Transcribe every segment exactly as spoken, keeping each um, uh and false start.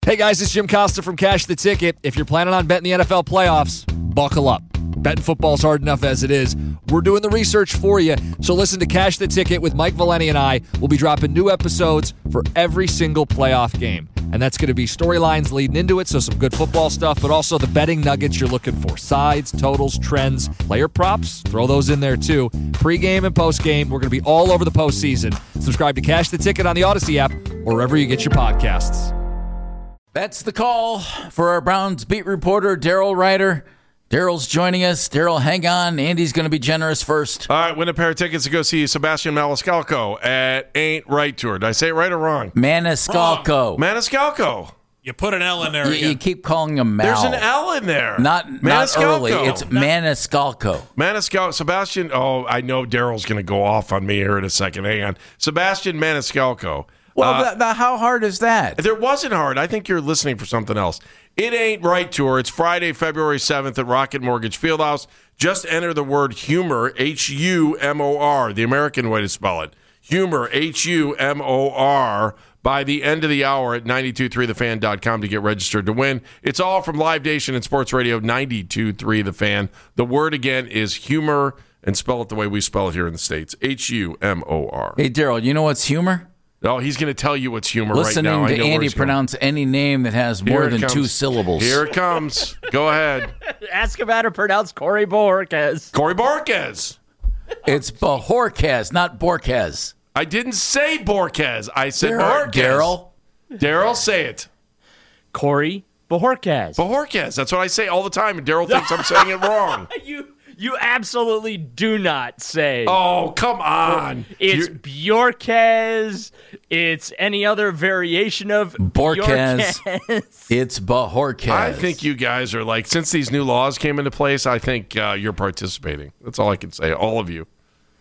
Hey guys, it's Jim Costa from Cash the Ticket. If you're planning on betting the N F L playoffs, buckle up. Betting football's hard enough as it is. We're doing the research for you. So listen to Cash the Ticket with Mike Valeni and I. We'll be dropping new episodes for every single playoff game. And that's going to be storylines leading into it, so some good football stuff, but also the betting nuggets you're looking for. Sides, totals, trends, player props, throw those in there too. Pre-game and post-game, we're going to be all over the postseason. Subscribe to Cash the Ticket on the Odyssey app or wherever you get your podcasts. That's the call for our Browns beat reporter, Daryl Ryder. Daryl's joining us. Daryl, hang on. Andy's going to be generous first. All right, win a pair of tickets to go see Sebastian Maniscalco at Ain't Right Tour. Did I say it right or wrong? Maniscalco. Wrong. Maniscalco. You put an L in there You, again. you keep calling him Mal. There's an L in there. Not, not early. It's Not- Maniscalco. Maniscalco. Sebastian, oh, I know Daryl's going to go off on me here in a second. Hang on. Sebastian Maniscalco. Well, Uh, the, the, how hard is that? There wasn't hard. I think you're listening for something else. It Ain't Right Tour. It's Friday, February seventh at Rocket Mortgage Fieldhouse. Just enter the word humor, H U M O R, the American way to spell it. Humor, H U M O R, by the end of the hour at nine two three the fan dot com to get registered to win. It's all from Live Nation and Sports Radio ninety-two point three The Fan. The word again is humor, and spell it the way we spell it here in the States, H U M O R. Hey, Daryl, you know what's humor? Oh, he's going to tell you what's humor Listening right now. I to know where Andy he's going. pronounce any name that has more Here it than comes. two syllables. Here it comes. Go ahead. Ask him how to pronounce Corey Borges. Corey Borges. It's Bajorquez, not Borquez. I didn't say Borges. I said Daryl. Borges. Daryl. Daryl, say it. Corey Borges. Borges. That's what I say all the time, and Daryl thinks I'm saying it wrong. You you absolutely do not say. Oh, come on. It's You're- Bjorquez. It's any other variation of Borquez. Bjorquez. It's Bajorquez. I think you guys are like, since these new laws came into place, I think uh, you're participating. That's all I can say. All of you.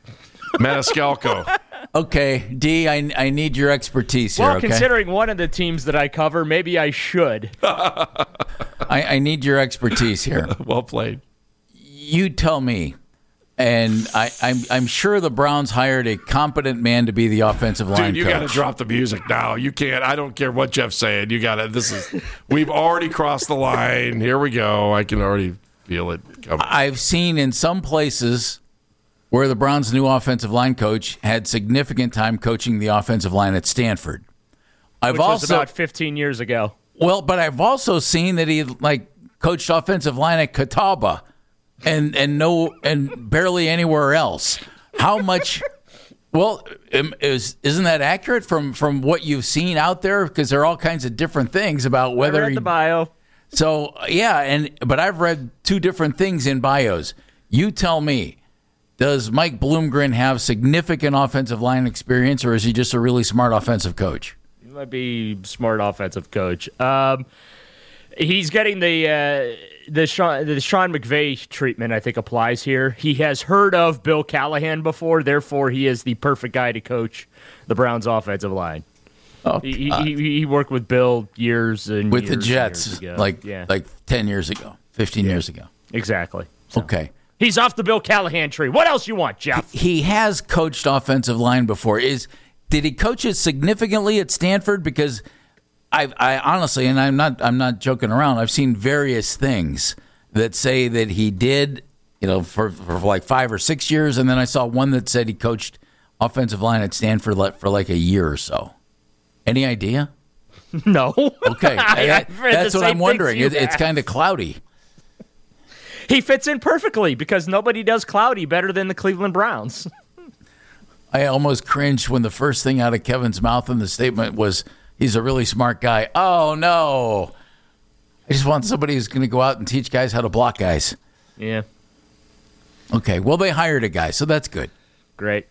Maniscalco. Okay, D, I, I need your expertise here, Well, okay? considering one of the teams that I cover, maybe I should. I, I need your expertise here. Well played. You tell me, and I, I'm, I'm sure the Browns hired a competent man to be the offensive line Dude, you coach. got to drop the music now. You can't. I don't care what Jeff's saying. You got to. This is. We've already crossed the line. Here we go. I can already feel it coming. I've seen in some places where the Browns' new offensive line coach had significant time coaching the offensive line at Stanford. I've Which was also about fifteen years ago. well, but I've also seen that he like coached offensive line at Catawba, and and no and barely anywhere else. How much? Well, am- is isn't that accurate from from what you've seen out there? Because there are all kinds of different things about I whether read he, the bio. so yeah, and but I've read two different things in bios. You tell me, does Mike Bloomgren have significant offensive line experience, or is he just a really smart offensive coach? He might be smart offensive coach. Um, he's getting the uh, the Sean the Sean McVay treatment. I think applies here. He has heard of Bill Callahan before, therefore he is the perfect guy to coach the Browns' offensive line. Oh, He, uh, he, he worked with Bill years and with years the and Jets, years ago. like yeah, like ten years ago, fifteen years ago. exactly. Okay. He's off the Bill Callahan tree. What else you want, Jeff? He has coached offensive line before. Is did he coach it significantly at Stanford? Because I, I honestly, and I'm not, I'm not joking around. I've seen various things that say that he did, you know, for, for like five or six years, and then I saw one that said he coached offensive line at Stanford le- for like a year or so. Any idea? No. Okay, I- That- I've read that's the what same I'm wondering. things It, you it's have. kind of cloudy. He fits in perfectly because nobody does cloudy better than the Cleveland Browns. I almost cringed when the first thing out of Kevin's mouth in the statement was, he's a really smart guy. Oh, no. I just want somebody who's going to go out and teach guys how to block guys. Yeah, Okay, well, they hired a guy, so that's good. great.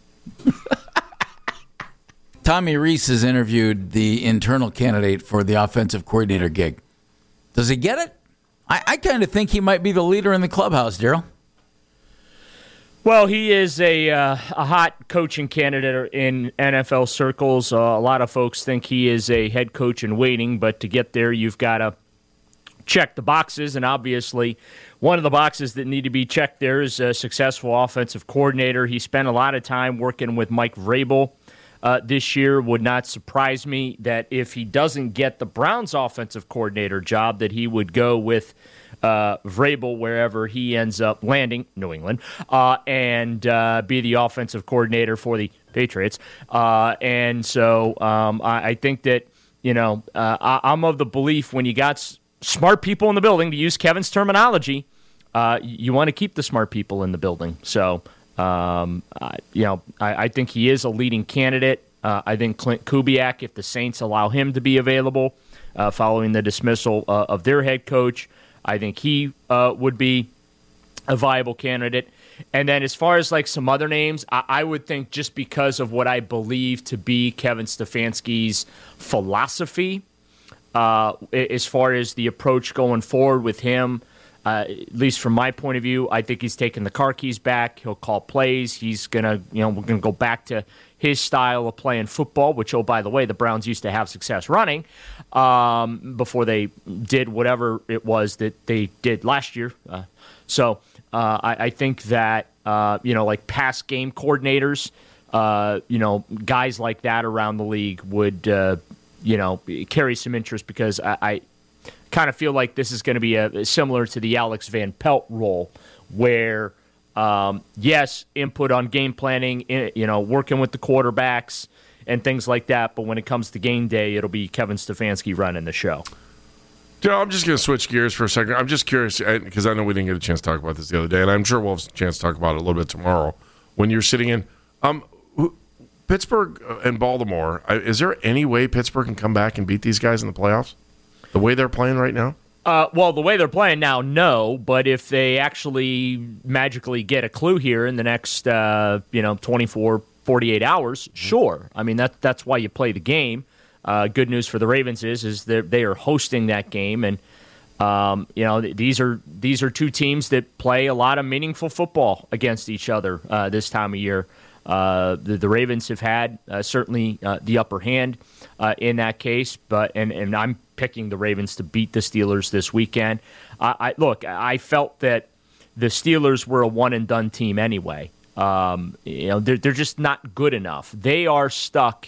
Tommy Reese has interviewed the internal candidate for the offensive coordinator gig. Does he get it? I, I kind of think he might be the leader in the clubhouse, Daryl. Well, he is a uh, a hot coaching candidate in N F L circles. Uh, a lot of folks think he is a head coach in waiting, but to get there, you've got to check the boxes, and obviously one of the boxes that need to be checked there is a successful offensive coordinator. He spent a lot of time working with Mike Vrabel uh, this year. Would not surprise me that if he doesn't get the Browns offensive coordinator job, that he would go with uh, Vrabel wherever he ends up landing, New England, uh, and uh, be the offensive coordinator for the Patriots. Uh, and so um, I, I think that, you know, uh, I, I'm of the belief when you got s- smart people in the building, to use Kevin's terminology, uh, you want to keep the smart people in the building. So, um, I, you know, I, I think he is a leading candidate. Uh, I think Clint Kubiak, if the Saints allow him to be available uh, following the dismissal uh, of their head coach, I think he uh, would be a viable candidate. And then as far as like some other names, I, I would think just because of what I believe to be Kevin Stefanski's philosophy, uh, as far as the approach going forward with him, uh, at least from my point of view, I think he's taking the car keys back. He'll call plays. He's going to, you know, we're going to go back to his style of playing football, which, oh, by the way, the Browns used to have success running um, before they did whatever it was that they did last year. Uh, so uh, I, I think that, uh, you know, like pass game coordinators, uh, you know, guys like that around the league would, uh, you know, carry some interest because I, I kind of feel like this is going to be a, similar to the Alex Van Pelt role where, um, yes, input on game planning, you know, working with the quarterbacks and things like that. But when it comes to game day, it'll be Kevin Stefanski running the show. You know, I'm just going to switch gears for a second. I'm just curious because I know we didn't get a chance to talk about this the other day, and I'm sure we'll have a chance to talk about it a little bit tomorrow when you're sitting in. Um, who, Pittsburgh and Baltimore, is there any way Pittsburgh can come back and beat these guys in the playoffs? The way they're playing right now? Uh, well, the way they're playing now, no. But if they actually magically get a clue here in the next, uh, you know, twenty-four, forty-eight hours, sure. I mean, that that's why you play the game. Uh, good news for the Ravens is is that they are hosting that game, and um, you know these are these are two teams that play a lot of meaningful football against each other uh, this time of year. Uh, the, the Ravens have had uh, certainly uh, the upper hand uh, in that case, but and, and I'm picking the Ravens to beat the Steelers this weekend. I, I look, I felt that the Steelers were a one and done team anyway. Um, you know, they're they're just not good enough. They are stuck.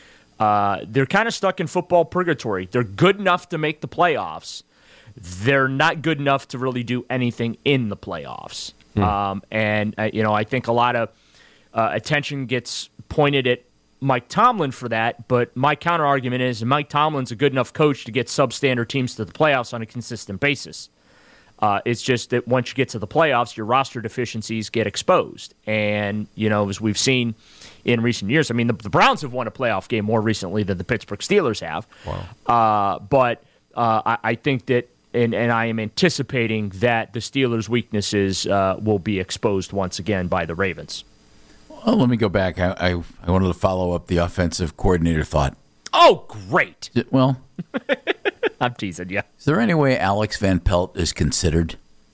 Uh, they're kind of stuck in football purgatory. They're good enough to make the playoffs. They're not good enough to really do anything in the playoffs. Hmm. Um, and, uh, you know, I think a lot of uh, attention gets pointed at Mike Tomlin for that, but my counter-argument is Mike Tomlin's a good enough coach to get substandard teams to the playoffs on a consistent basis. Uh, it's just that once you get to the playoffs, your roster deficiencies get exposed. And, you know, as we've seen in recent years, I mean, the, the Browns have won a playoff game more recently than the Pittsburgh Steelers have. Wow. Uh, but uh, I, I think that, and, and I am anticipating that the Steelers' weaknesses uh, will be exposed once again by the Ravens. Well, let me go back. I, I, I wanted to follow up the offensive coordinator thought. Oh, great. Well, I'm teasing you. Is there any way Alex Van Pelt is considered?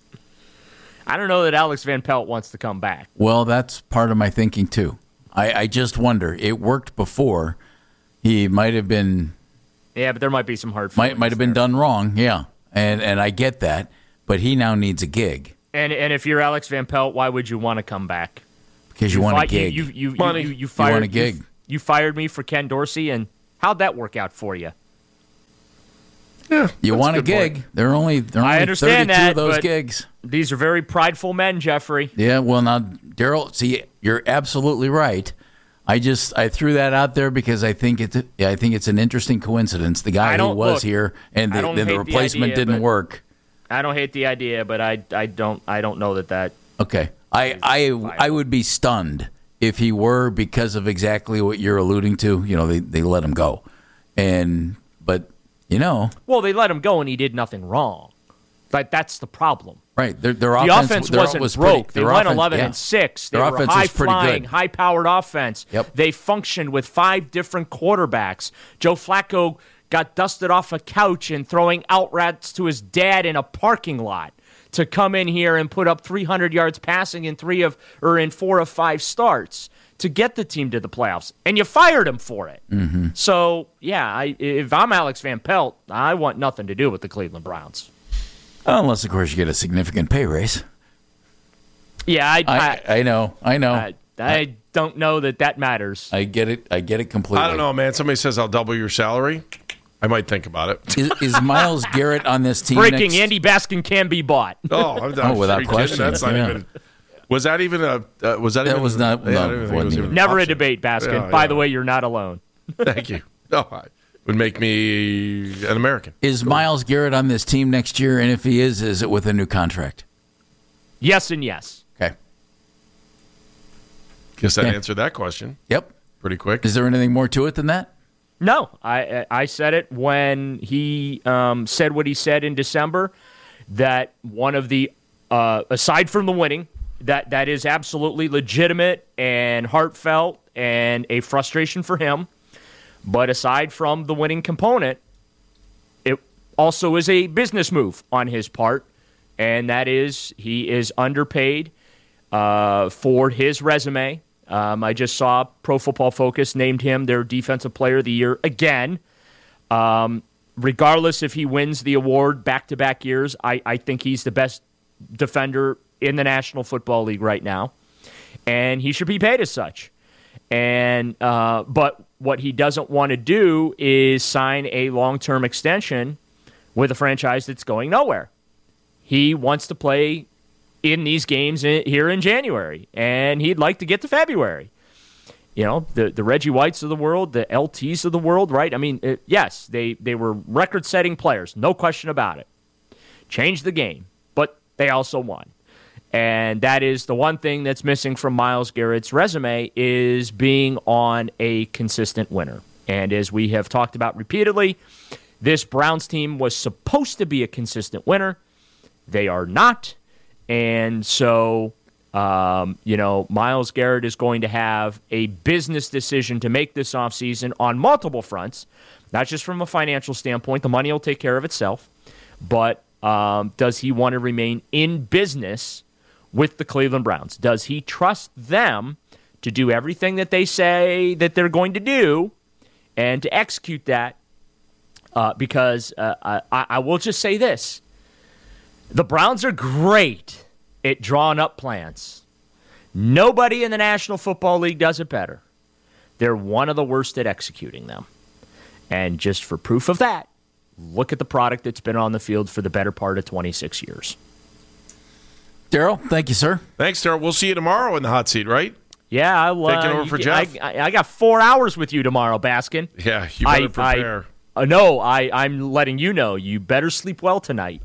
I don't know that Alex Van Pelt wants to come back. Well, that's part of my thinking, too. I, I just wonder. It worked before. He might have been... Yeah, but there might be some hard Might might have been there. done wrong, yeah. And and I get that. But he now needs a gig. And and if you're Alex Van Pelt, why would you want to come back? Because you, you want fi- a gig. You, you, you, Money. You, you, fired, you want a gig. You, you fired me for Ken Dorsey, and how'd that work out for you? Yeah, you want a, a gig. Point. There are only, there are I only understand thirty-two that, of those but gigs. These are very prideful men, Jeffrey. Yeah, well, now, Daryl, see, you're absolutely right. I just I threw that out there because I think it's I think it's an interesting coincidence. The guy who was look, here and the, the, the replacement the idea, didn't work. I don't hate the idea, but I, I don't I don't know that that. Okay, I I, I would be stunned if he were, because of exactly what you're alluding to. You know, they they let him go, and but you know, well, they let him go and he did nothing wrong. Like that's the problem. Right, their, their the offense, offense their, wasn't was broke. Pretty, they went offense, eleven yeah. and six. They their were offense high was pretty flying, good. high powered offense. Yep. They functioned with five different quarterbacks. Joe Flacco got dusted off a couch and throwing out routes to his dad in a parking lot to come in here and put up three hundred yards passing in three of or in four of five starts to get the team to the playoffs, and you fired him for it. Mm-hmm. So yeah, I, if I'm Alex Van Pelt, I want nothing to do with the Cleveland Browns. Unless, of course, you get a significant pay raise. Yeah, I, I, I, I know, I know. I, I, don't know that that matters. I get it. I get it completely. I don't know, man. Somebody says I'll double your salary. I might think about it. Is, is Myles Garrett on this team? Breaking: next? Andy Baskin can be bought. Oh, I'm done. Oh, without question. That's not Yeah. even. Was that even a? Uh, was that? That even, was not- Yeah, I no, don't even think it was wasn't even even. an Never a option. debate, Baskin. Yeah, By yeah. the way, you're not alone. Thank you. No, I would make me an American. Is Myles Garrett on this team next year? And if he is, is it with a new contract? Yes and yes. Okay. Guess that Okay. answered that question Yep. pretty quick. Is there anything more to it than that? No, I I said it when he um, said what he said in December, that one of the, uh, aside from the winning, that, that is absolutely legitimate and heartfelt and a frustration for him. But aside from the winning component, it also is a business move on his part, and that is he is underpaid uh, for his resume. Um, I just saw Pro Football Focus named him their Defensive Player of the Year again. Um, regardless if he wins the award back-to-back years, I, I think he's the best defender in the National Football League right now, and he should be paid as such. And uh, but what he doesn't want to do is sign a long-term extension with a franchise that's going nowhere. He wants to play in these games in, here in January, and he'd like to get to February. You know, the, the Reggie Whites of the world, the L Ts of the world, right? I mean, it, yes, they, they were record-setting players, no question about it. Changed the game, but they also won. And that is the one thing that's missing from Myles Garrett's resume is being on a consistent winner. And as we have talked about repeatedly, this Browns team was supposed to be a consistent winner. They are not. And so, um, you know, Myles Garrett is going to have a business decision to make this offseason on multiple fronts, not just from a financial standpoint. The money will take care of itself. But um, does he want to remain in business with the Cleveland Browns? Does he trust them to do everything that they say that they're going to do and to execute that? Uh, because uh, I, I will just say this. The Browns are great at drawing up plans. Nobody in the National Football League does it better. They're one of the worst at executing them. And just for proof of that, look at the product that's been on the field for the better part of twenty-six years. Daryl, thank you, sir. Thanks, Daryl. We'll see you tomorrow in the hot seat, right? Yeah, I'll uh, Taking over for you- Jeff? I, I, I got four hours with you tomorrow, Baskin. Yeah, you better I, prepare. I, uh, no, I, I'm letting you know. You better sleep well tonight.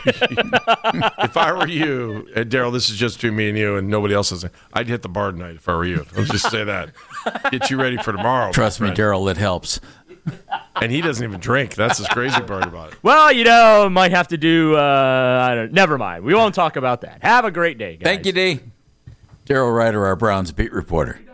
If I were you, and Daryl, this is just between me and you, and nobody else is. I'd hit the bar tonight if I were you. Let's just say that. Get you ready for tomorrow. Trust my me, friend. Daryl, it helps. And he doesn't even drink. That's the crazy part about it. Well, you know, might have to do. Uh, I don't. Never mind. We won't talk about that. Have a great day, guys. Thank you, D. Daryl Ryder, our Browns beat reporter.